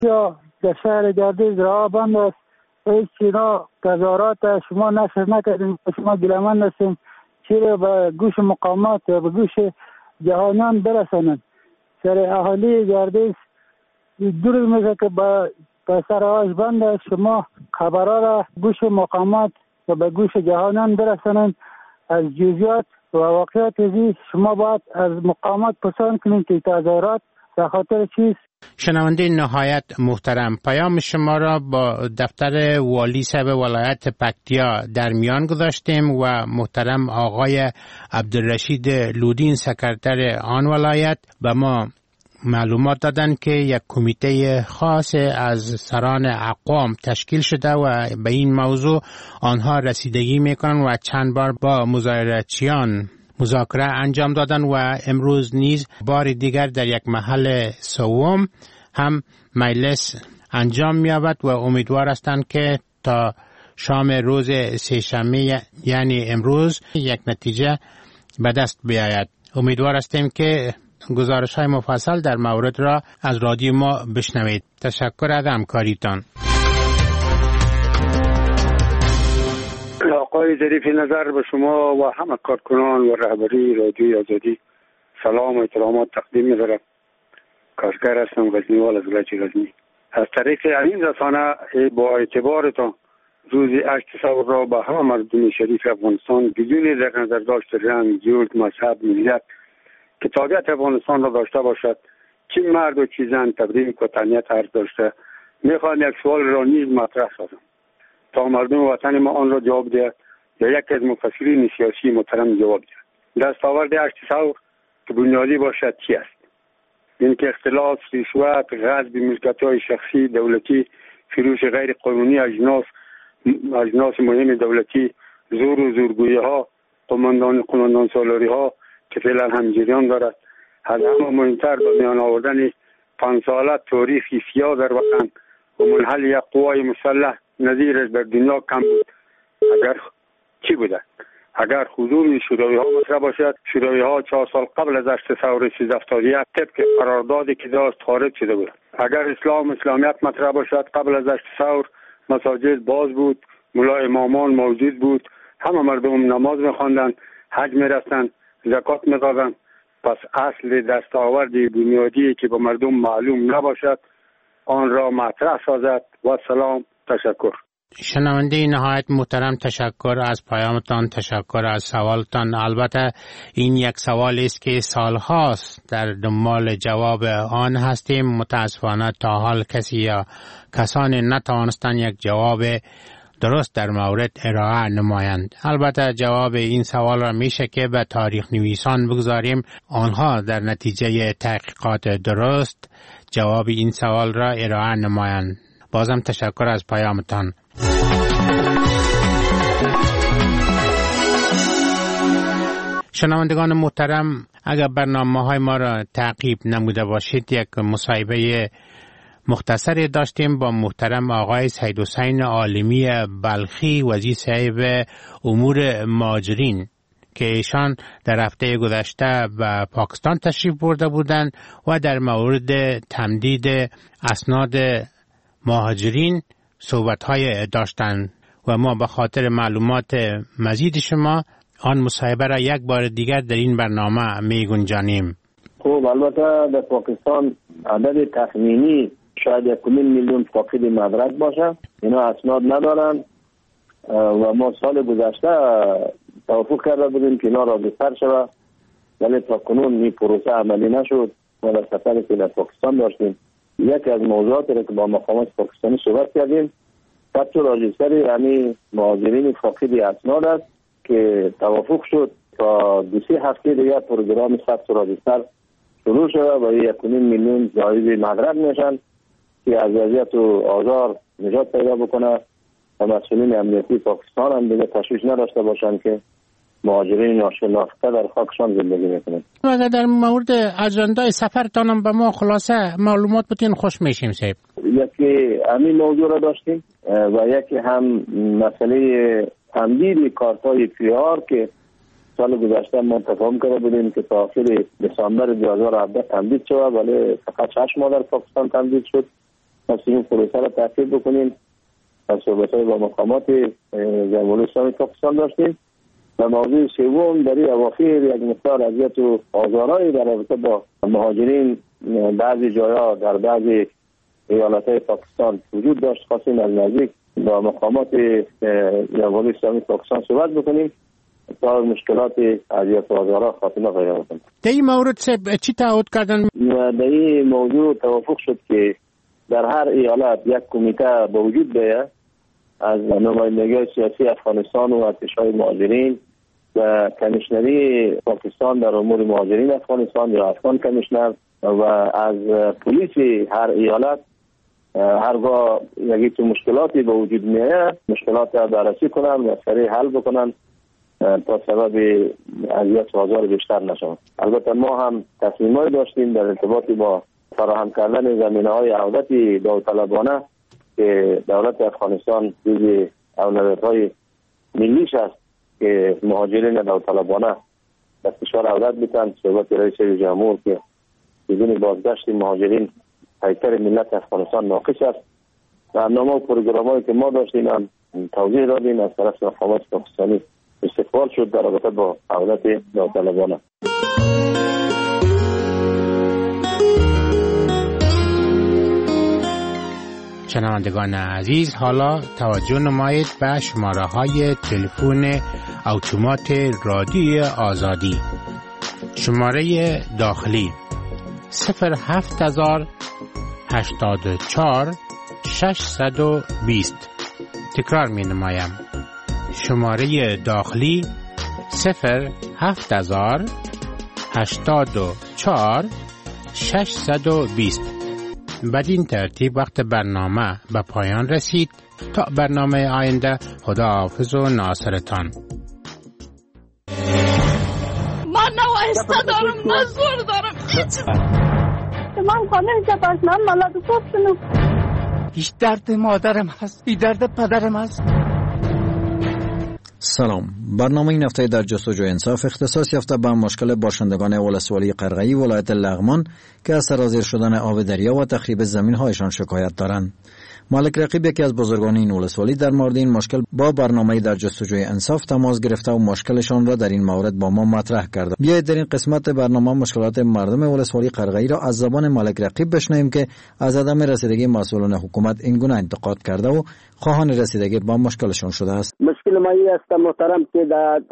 یا در شهر گردیز راه بند است. هیچ چینا تظاهرات شما نشر نکردیم، شما گلمند هستیم چرا به گوش مقامات و به گوش جهانیان برسانند. سر اهالی گردیز دور میشه که به سرهاش بند است. شما خبرها را گوش مقامات و به گوش جهانیان برسانند. از جزئیات و واقعیت ازی شما باید از مقامات پرسان کنید که تظاهرات به خاطر چیست. شنونده نهایت محترم، پیام شما را با دفتر والی صاحب ولایت پکتیا در میان گذاشتیم و محترم آقای عبدالرشید لودین سکرتر آن ولایت به ما معلومات دادن که یک کمیته خاص از سران اقوام تشکیل شده و به این موضوع آنها رسیدگی میکنن و چند بار با مظاهراتچیان مذاکره انجام دادن و امروز نیز بار دیگر در یک محل سوم هم مجلس انجام می‌یابد و امیدوار هستند که تا شام روز سه‌شنبه یعنی امروز یک نتیجه به دست بیاید. امیدوار هستیم که گزارش‌های مفصل در مورد را از رادیو ما بشنوید. تشکر از همکاریتان. آقای ظریف نظر به شما و همه کارکنان و رهبری رادیوی آزادی سلام و احترامات تقدیم می‌دارم. کارگر هستم، غزنیوال از ولایت غزنی. از طریق این رسانه با اعتبارتان روز 8 ثور را به همه مردم شریف افغانستان بدون در نظر داشت رنگ، جلد، مذهب، ملت که تابعیت افغانستان را داشته باشد، چه مرد و چه زن، تبریک و تهنیت عرض داشته میخوام یک سوال را نیز مطرح سازم تا مردم وطن ما آن را جواب دهد یا یکی از مفسرین سیاسی محترم جواب دهد. دستاورد 8 ثور که بنیادی باشد چی است؟ این که اختلاس، رشوت، غصب ملکیت‌های شخصی دولتی، فروش غیر قانونی اجناس مهم دولتی، زور و زورگویی‌ها، قماندان سالاری‌ها که فعلا هم جریان دارد، از همه مهمتر به میان آوردن 5 ساله تاریخی سیاه در وطن و منحل یک قوای مسلح نظیرش در دنیا کم بود. اگر چی بوده؟ اگر حضور شوروی‌ها مطرح باشد، شوروی‌ها 4 سال قبل از 8 ثور 1371 طبق قراردادی که داشت خارج شده بود. اگر اسلامیت مطرح باشد، قبل از 8 ثور مساجد باز بود، ملا امامان موجود بود، همه مردم نماز می‌خواندند، حج می‌رفتند، زکات می‌دادند. پس اصل دستاورد بنیادی که به مردم معلوم نباشد آن را مطرح سازد. و سلام. تشکر. شنونده نهایت محترم، تشکر از پیامتان، تشکر از سوالتان. البته این یک سوال است که سالهاست در دنبال جواب آن هستیم. متاسفانه تا حال کسی یا کسانی نتوانستند یک جواب درست در مورد ارائه نمایند. البته جواب این سوال را میشه که به تاریخ نویسان بگذاریم، آنها در نتیجه تحقیقات درست جواب این سوال را ارائه نمایند. بازم تشکر از پیامتان. شنوندگان محترم، اگر برنامه‌های ما را تعقیب نموده باشید، یک مصاحبه مختصری داشتیم با محترم آقای سید حسین عالمی بلخی، وزیر صاحب امور مهاجرین، که ایشان در هفته گذشته به پاکستان تشریف برده بودند و در مورد تمدید اسناد مهاجرین صحبت‌های داشتند و ما به خاطر معلومات مزید شما آن مصاحبه را یک بار دیگر در این برنامه می‌گنجانیم. خب البته در پاکستان عدد تخمینی شاید 1 میلیون فاقد مدرک باشه. اینا اسناد ندارن و ما سال گذشته توافق کرده بودیم که اینا را بستر شود، ولی تا کنون این پروسه عملی نشد. ما در سفری که در پاکستان داشتیم یکی از موضوعاتی را که با مقامات پاکستانی صحبت کردیم ثبت راجستر یعنی مهاجرین فاقد اسناد است که توافق شد تا 2-3 هفته دیگه پروگرام ثبت راجستر شروع شده و 1 میلیون زائد مدرک میشن که از وضعیت و آزار نجات پیدا بکنه و مسئولین امنیتی پاکستان هم دیگه تشویش نداشته باشن که مهاجرین ناشناخته در خاکشان زندگی میکنن. اگر در مورد اجندای سفرتانم به ما خلاصه معلومات بتین خوش میشیم صاحب. یکی همین موضوع را داشتیم و یکی هم مسئله تمدید کارتای پیار که سال گذشته ما تفاهم کرده بودیم که تا آخر دسامبر 2017 تمدید شد، ولی فقط 6 ماه در پاکستان تمدید شد. از پروسه را تعقیب بکنیم و صحبت‌های با مقامات جمهوری اسلامی پاکستان داشتیم. و موضوع سوم در این اواخر یک مقدار اذیت و آزارهای در رابطه با مهاجرین بعضی جاها در بعضی ایالت‌های پاکستان وجود داشت. خواستیم از نزدیک با مقامات جمهوری اسلامی پاکستان صحبت بکنیم تا مشکلات اذیت و آزارها خاتمه پیدا کنیم. در این مورد چی تعهد کردن؟ در این موضوع توافق شد که در هر ایالت یک کمیته به وجود بیاید از نمایندگی سیاسی افغانستان و ارتشای مهاجرین و کمیشنری پاکستان در امور مهاجرین افغانستان یا افغان کمیشنر و از پلیس هر ایالت هرگاه یکی تو مشکلاتی به وجود میاد مشکلات را بررسی کنن و سریع حل بکنن تا سبب اذیت و آزار بیشتر نشود. البته ما هم تصمیمایی داشتیم در ارتباط با فراهم کردن زمینه‌های عودت داوطلبانه که دولت افغانستان جزء اولویت‌های ملیش است که مهاجرین داوطلبانه به کشور عودت بکنند. صحبت رئیس جمهور که بدون بازگشت مهاجرین پیکر ملت افغانستان ناقص است. برنامه و پروگرام‌هایی که ما داشتیم هم توضیح دادیم از طرف مقامات پاکستانی استقبال شد در رابطه با عودت داوطلبانه. شنوندگان عزیز، حالا توجه نمایید به شماره های تلفن اتومات رادیوی آزادی. شماره داخلی 07084 620. تکرار می نمایم. شماره داخلی 07084 620. بدین ترتیب وقت برنامه به پایان رسید. تا برنامه آینده، خداحافظ و ناصرتان. من نوایسته دارم، من زور دارم. من خانه جباشنم ملاد گفتنم. هیچ درد مادرم هست، بی درد پدرم هست. سلام. برنامه این هفته در جستجوی انصاف اختصاص یافته به مشکل باشندگان ولسوالی قرغئی ولایت لغمان که از سرازیر شدن آب دریا و تخریب زمین‌هایشان شکایت دارند. مالک رقیب یکی از بزرگان این ولسوالی در مورد این مشکل با برنامه در جستجوی انصاف تماس گرفته و مشکلشان را در این مورد با ما مطرح کرده. بیایید در این قسمت برنامه مشکلات مردم ولسوالی قرغئی را از زبان مالک رقیب بشنویم که از عدم رسیدگی مسئولان حکومت این گونه انتقاد کرده و خواهان رسیدگی با مشکلشان شده است. مشکل ما این است محترم که در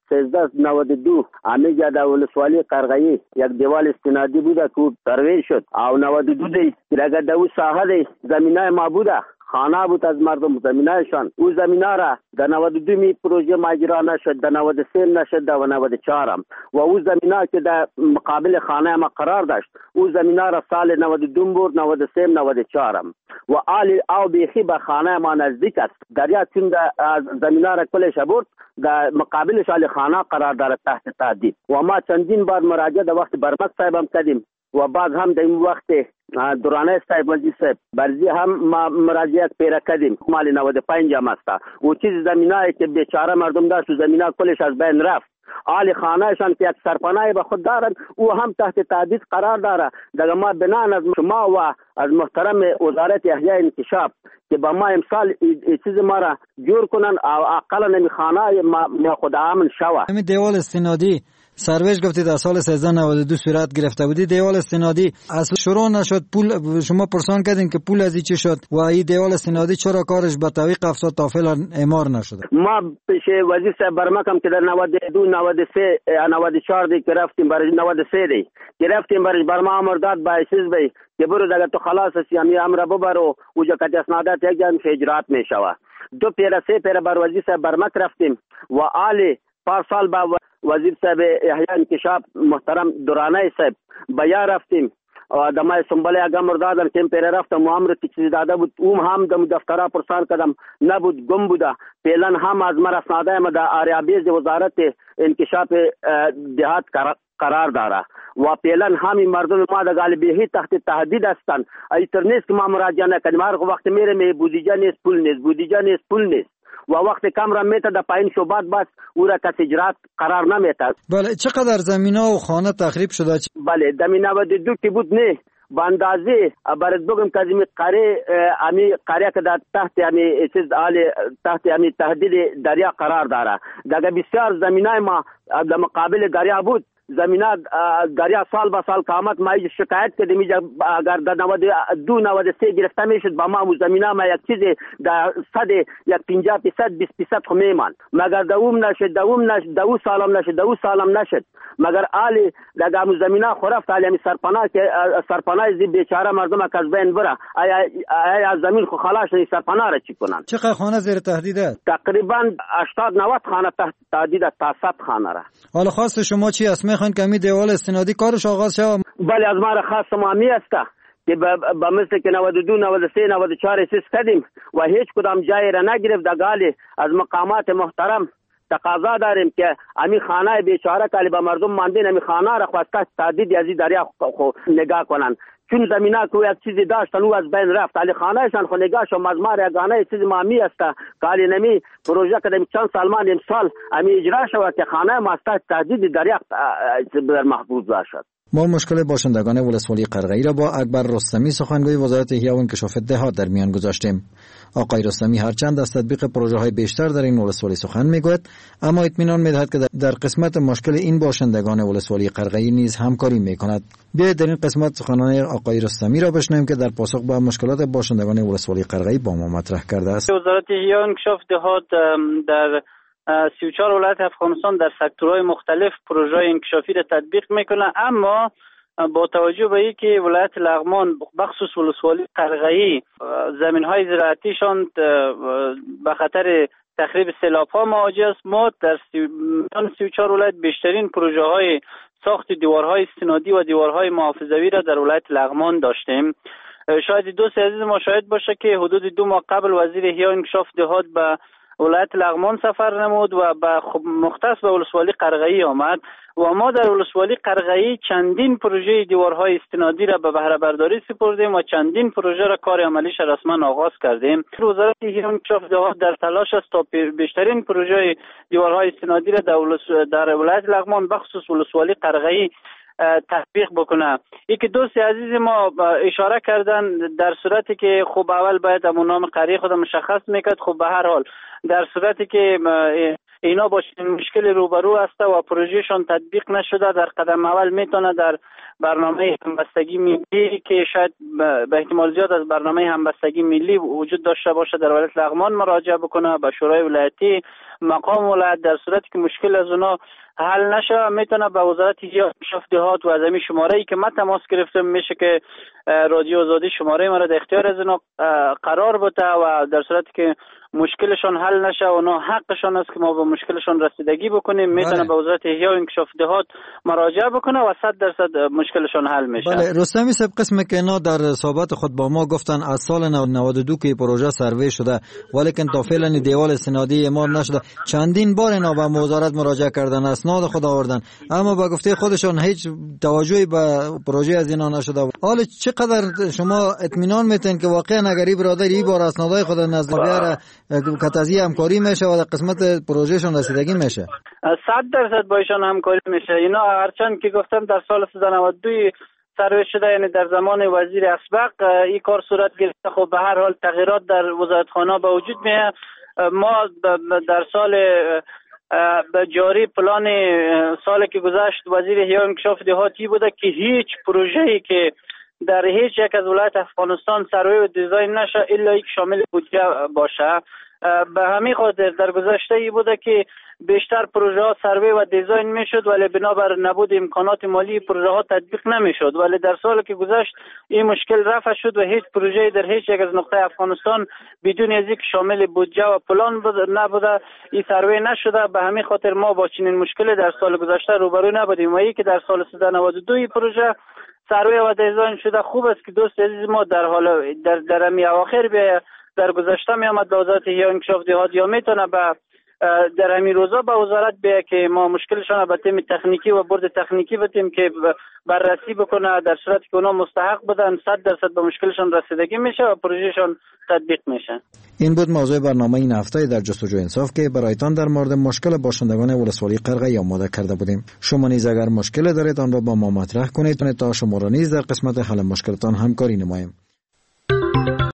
1392 امیجا در ولسوالی قرغئی یک دیوال استنادی بوده که ترویج شد او 92 دی که اگر در اون ساحه زمینای ما بوده خانه بود از مردم زمینایشان او زمینا را در 92 می پروژه ماجرا نشد، در 93 نشد، در 94 هم و او زمینا که در مقابل خانه ما قرار داشت او زمینا را سال 92 بود، 93 94 هم و آلی او بیخی به خانه ما نزدیک است. دریا چون از زمینا را کلش برد در مقابلش آلی خانه قرار دارد تحت تهدید و ما چندین بار مراجعه در وقت برمک صاحب هم کردیم و بعد هم در این وقت دورانه صاحب وزیر صاحب برزی هم ما مراجعت پیرا کردیم. مال 95 هم است و چیز زمینایی که بیچاره مردم داشت و زمینا کلش از بین رفت. آل خانهشان که یک سرپناهی به خود دارند او هم تحت تهدید قرار داره. دیگه ما بنان از شما و از محترم وزارت احیاء انکشاف که با ما امسال چیز ما را جور کنن او اقلا نمی خانه ما خود امن شوه. همین دیوال استنادی سرویج گفتید در سال 1392 صورت گرفته بودی. دیوال استنادی اصلا شروع نشد، پول شما پرسان کردین که پول از این چی شد و این دیوال استنادی چرا کارش به تعویق افتاد تا فعلا اعمار نشده؟ ما پیش وزیر صاحب برمکم که در 92 93 94 دی که رفتیم برای 93 دی که رفتیم برای برما امر داد با چیز بی که برو دیگه تو خلاص هستی امر ببرو و جکت اسنادات یک جان اجرات میشوه. دو پیر سه پیر بر وزیر صاحب برمک رفتیم و آلی پارسال با وزیر صاحب احیاء انکشاف محترم دورانه صاحب بیا رفتیم دمای سنبله اگه مردادن که پیر رفتم و امر تکسیز داده بود اوم هم دم دفتره پرسان کردم نبود گم بوده. پیلن هم از من اسناده ما در آریابیز وزارت انکشاف دهات قرار داره و پیلن همی مردم ما در غالبیهی تحت تهدید هستند. ایتر نیست که ما مراجعه نکنیم. هر وقت میره می بودجه نیست پول نیست، بودجه نیست پول نیست و وقت کم را میته در پایین شوبات بس او را کس اجرات قرار نمیته. بله چقدر زمینا و خانه تخریب شده؟ بله در 92 که بود نه باندازه برات بگم که این قریه که در تحت تهدید دریا قرار داره. دیگه بسیار زمینای ما در مقابل دریا بود. زمینه دریا سال به سال کامت ما شکایت کردیم اگر در 92-93 گرفته میشد با ما زمینه ما یک چیز در 50% 20% میمان مگر دوم نشد دو سالم نشد مگر آلی در زمینه خرفت آلی سرپناه زی بیچاره مردم که از بین بره آیا زمین خو خلاص این سرپناه را چی کنن؟ چقدر خانه زیر تهدیده؟ تقریبا 80-90 خانه تحت تهدید تا 100 خانه را. حالا خواست شما چی است؟ میخوان که می دیوال استنادی کارش آغاز شود؟ بله از ما را خواست ما می است که با مثل که 92 93 94 اساس کردیم و هیچ کدام جایی را نگرفت. دگالی از مقامات محترم تقاضا داریم که امی خانه بیچاره که به مردم ماندین امی خانه را خواسته تهدید از دریا خو نگاه کنن چون زمینه که یک چیزی داشتن او از بین رفت علی خانهشان خو نگاه شو مزمار یگانه چیزی مامی است که علی نمی پروژه که چند سال مان امسال امی اجرا شود که خانه ماسته تهدید دریا در محفوظ باشد. ما مشکل باشندگان ولسوالی قرغئی را با اکبر رستمی سخنگوی وزارت احیا و انکشاف دهات در میان گذاشتیم. آقای رستمی هرچند از تطبیق پروژه‌های بیشتر در این ولسوالی سخن میگوید اما اطمینان میدهد که در قسمت مشکل این باشندگان ولسوالی قرغئی نیز همکاری میکند. بیایید در این قسمت سخنان آقای رستمی را بشنویم که در پاسخ به مشکلات باشندگان ولسوالی قرغئی با ما مطرح کرده است. وزارت احیا و انکشاف دهات در 34 ولایت افغانستان در سکتورهای مختلف پروژه انکشافی را تطبیق میکنه، اما با توجه به اینکه ولایت لغمان بخصوص ولسوالی قرغئی زمینهای زراعتیشان به خطر تخریب سیلاب‌ها مواجه است، ما در 34 ولایت بیشترین پروژه های ساخت دیوارهای استنادی و دیوارهای محافظوی را در ولایت لغمان داشتیم. شاید دوست عزیز ما شاهد باشه که حدود 2 ماه قبل وزیر احیا و انکشاف دهات به ولایت لغمان سفر نمود و مختص به ولسوالی قرغئی آمد و ما در ولسوالی قرغئی چندین پروژه دیوارهای استنادی را به بهره برداری سپردیم و چندین پروژه را کار عملیش رسما آغاز کردیم. وزارت احیا و انکشاف دهات در تلاش است تا بیشترین پروژه دیوارهای استنادی را در ولایت لغمان بخصوص ولسوالی قرغئی تطبیق بکنه. یکی دوست عزیز ما اشاره کردن در صورتی که خب اول باید همون نام قریه خود مشخص میکرد. خب به هر حال در صورتی که اینا با مشکل روبرو است و پروژهشون تطبیق نشده در قدم اول میتونه در برنامه همبستگی ملی که شاید به احتمال زیاد از برنامه همبستگی ملی وجود داشته باشه در ولایت لغمان مراجعه بکنه به شورای ولایتی مقام ولایت. در صورتی که مشکل از اونا حل نشه میتونه به وزارت احیا و انکشاف دهات و از همین شماره‌ای که من تماس گرفتم میشه که رادیو آزادی شماره ما را در اختیار از اونا قرار بده و در صورتی که مشکلشون حل نشه و اونا حقشون است که ما به مشکلشون رسیدگی بکنیم میتونه به وزارت احیا و انکشاف دهات مراجعه بکنه و 100% مشکلشون حل میشه. بله رستمی صاحب قسمی که اینا در صحبت خود با ما گفتن از سال 92 که پروژه سروی شده ولیکن تا فعلا دیوال استنادی اعمال نشده. چندین بار اینا به وزارت مراجعه کردن اسناد خود آوردن اما با گفته خودشون هیچ توجهی به پروژه از اینا نشده. حالا چقدر شما اطمینان میتین که واقعا اگر این برادری بار اسنادای خود نزد بیاره کتازی همکاری میشه و در قسمت پروژهشون رسیدگی میشه؟ 100% با ایشان همکاری میشه. اینا هرچند که گفتم در سال 92 سروی شده، یعنی در زمان وزیر اسبق این کار صورت گرفته. خب به هر حال تغییرات در وزارتخانه به وجود میاد. ما در سال جاری پلان سالی که گذشت وزیر احیا و انکشاف دهاتی بوده که هیچ پروژه‌ای که در هیچ یک از ولایت افغانستان سروی و دیزاین نشه الا یک شامل بودجه باشه. به همین خاطر در گذشته ای بوده که بیشتر پروژه ها سروی و دیزاین میشد ولی بنابر نبود امکانات مالی پروژه ها تطبیق نمیشد. ولی در سالی که گذشت این مشکل رفع شد و هیچ پروژه در هیچ یک از نقطه افغانستان بدون از یک شامل بودجه و پلان نبوده این سروی نشده. به همین خاطر ما با چنین مشکلی در سال گذشته روبرو نبودیم و ای که در سال 92 این پروژه سروی و دیزاین شده. خوب است که دوست عزیز ما در حال در امی اواخر در گذشته می آمد به وزارت احیا و انکشاف دهات یا میتونه به در همین روزا با وزارت بیا که ما مشکلشان به تیم تکنیکی و برد تکنیکی بتیم که بررسی بکنه، در صورتی که اونا مستحق بدن 100% به مشکلشان رسیدگی میشه و پروژهشان تطبیق میشه. این بود موضوع برنامه این هفته در جستجو انصاف که برایتان در مورد مشکل باشندگان ولسوالی قرغی آماده کرده بودیم. شما نیز اگر مشکل دارید آن را با ما مطرح کنید تا شما را نیز در قسمت حل مشکلتان همکاری نماییم.